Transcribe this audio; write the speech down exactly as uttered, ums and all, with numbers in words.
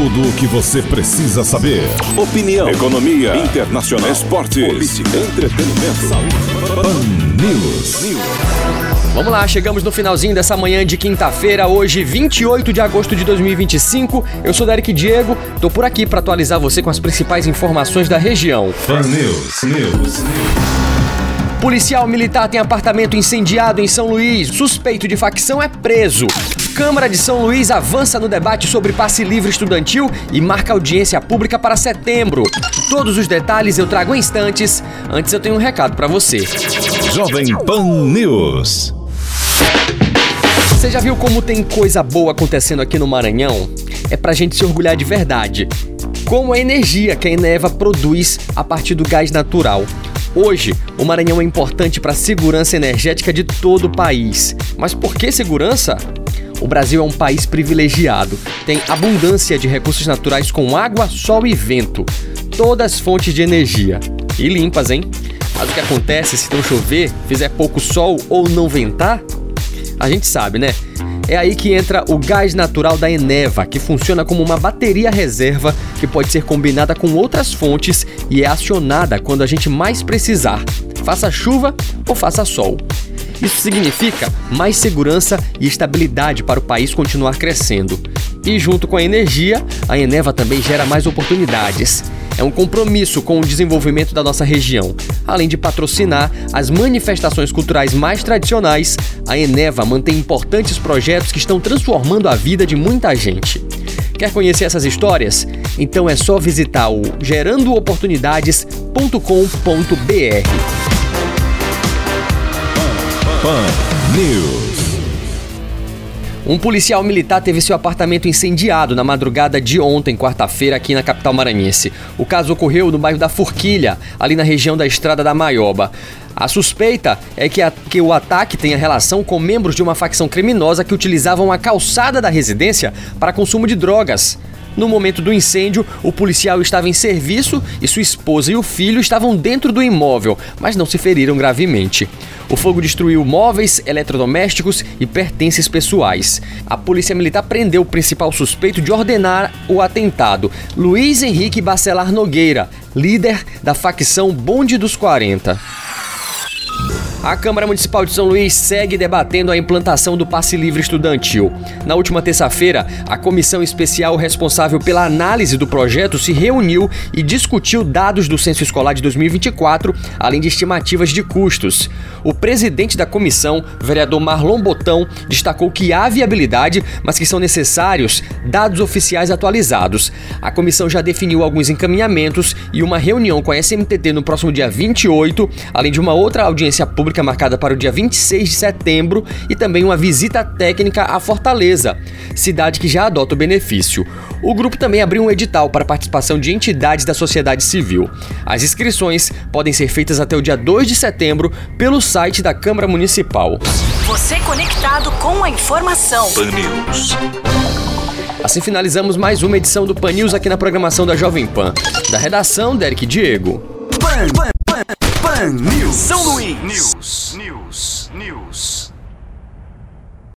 Tudo o que você precisa saber. Opinião, economia, internacional, esportes, política, entretenimento, saúde. Pan News. Vamos lá, chegamos no finalzinho dessa manhã de quinta-feira, hoje vinte e oito de agosto de dois mil e vinte e cinco. Eu sou Derek Diego, tô por aqui para atualizar você com as principais informações da região. Pan News, News. Policial militar tem apartamento incendiado em São Luís. Suspeito de facção é preso. Câmara de São Luís avança no debate sobre passe livre estudantil e marca audiência pública para setembro. Todos os detalhes eu trago em instantes. Antes eu tenho um recado para você. Jovem Pan News. Você já viu como tem coisa boa acontecendo aqui no Maranhão? É pra gente se orgulhar de verdade. Como a energia que a Eneva produz a partir do gás natural. Hoje, o Maranhão é importante para a segurança energética de todo o país. Mas por que segurança? O Brasil é um país privilegiado. Tem abundância de recursos naturais com água, sol e vento. Todas fontes de energia. E limpas, hein? Mas o que acontece se não chover, fizer pouco sol ou não ventar? A gente sabe, né? É aí que entra o gás natural da Eneva, que funciona como uma bateria reserva que pode ser combinada com outras fontes e é acionada quando a gente mais precisar, faça chuva ou faça sol. Isso significa mais segurança e estabilidade para o país continuar crescendo. E junto com a energia, a Eneva também gera mais oportunidades. É um compromisso com o desenvolvimento da nossa região. Além de patrocinar as manifestações culturais mais tradicionais, a Eneva mantém importantes projetos que estão transformando a vida de muita gente. Quer conhecer essas histórias? Então é só visitar o gerando oportunidades ponto com ponto b r. Pan News. Um policial militar teve seu apartamento incendiado na madrugada de ontem, quarta-feira, aqui na capital maranhense. O caso ocorreu no bairro da Forquilha, ali na região da Estrada da Maioba. A suspeita é que, a, que o ataque tenha relação com membros de uma facção criminosa que utilizavam a calçada da residência para consumo de drogas. No momento do incêndio, o policial estava em serviço e sua esposa e o filho estavam dentro do imóvel, mas não se feriram gravemente. O fogo destruiu móveis, eletrodomésticos e pertences pessoais. A polícia militar prendeu o principal suspeito de ordenar o atentado, Luiz Henrique Bacelar Nogueira, líder da facção Bonde dos quarenta. A Câmara Municipal de São Luís segue debatendo a implantação do passe livre estudantil. Na última terça-feira, a comissão especial responsável pela análise do projeto se reuniu e discutiu dados do censo escolar de dois mil e vinte e quatro, além de estimativas de custos. O presidente da comissão, vereador Marlon Botão, destacou que há viabilidade, mas que são necessários dados oficiais atualizados. A comissão já definiu alguns encaminhamentos e uma reunião com a S M T T no próximo dia vinte e oito, além de uma outra audiência pública marcada para o dia vinte e seis de setembro e também uma visita técnica à Fortaleza, cidade que já adota o benefício. O grupo também abriu um edital para a participação de entidades da sociedade civil. As inscrições podem ser feitas até o dia dois de setembro pelo site da Câmara Municipal. Você conectado com a informação. Pan News. Assim finalizamos mais uma edição do Pan News aqui na programação da Jovem Pan. Da redação, Derek Diego. Pan, Pan, Pan, Pan News. São Luís. News.